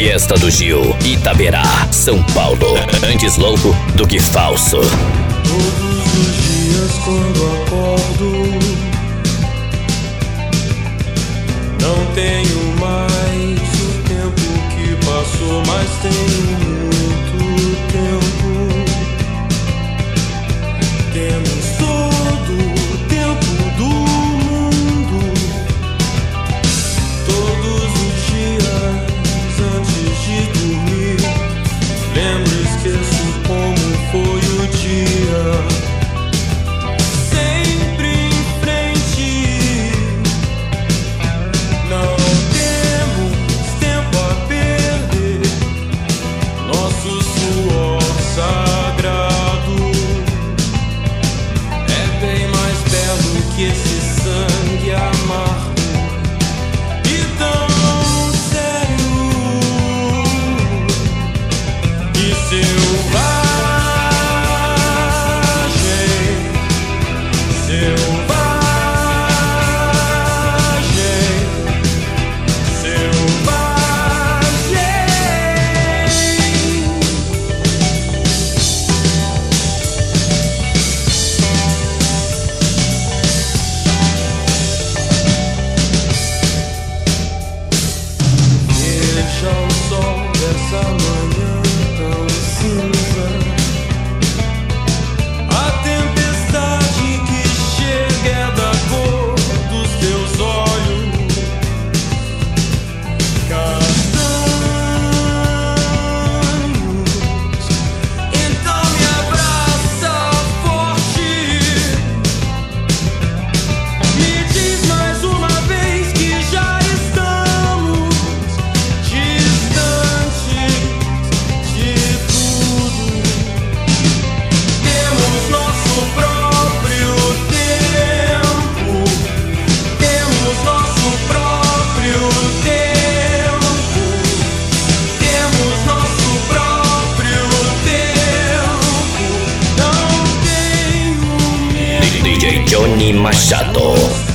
Fiesta do Gil, Itaberá, São Paulo. Antes louco do que falso. Todos os dias quando acordo, não tenho mais o tempo que passou, mas tenho muito tempo. Temos todo o tempo do mundo. Todos os dias antes de dormir, lembro e esqueço como foi o dia. Sempre em frente, não temos tempo a perder. Nosso suor sagrado é bem mais belo que esse sangue amargo e tão sério e selvagem. Veja o sol dessa manhã tão cinza, a tempestade que chega é da cor dos teus olhos castanhos. Então me abraça forte, me diz mais uma vez que já estamos distantes de tudo. Temos nosso próprio tempo. Temos nosso próprio tempo. Temos nosso próprio tempo. Não tenho medo. DJ Johnny Machado.